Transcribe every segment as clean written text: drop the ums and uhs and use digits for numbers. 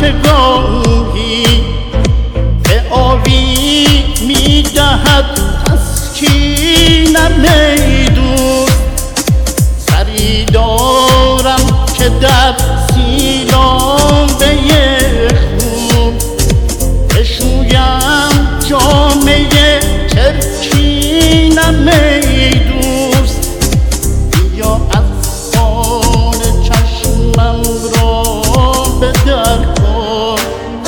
نگاهی به آبی میدهد تسکینم ای دوست. سری دارم که در سیلابه خون بشویم جامه چرکینم ای دوست. بیا از آن چشمم را به در کن،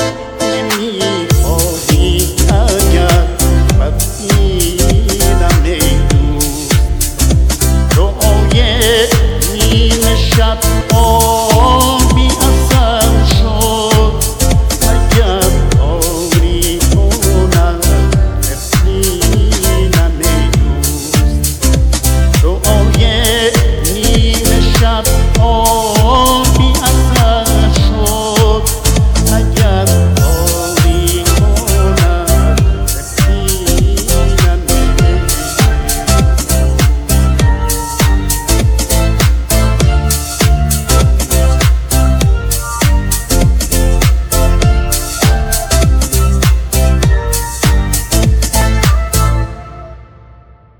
نمیخواهی اگر ببینم ای دوست. دعای نیمه شب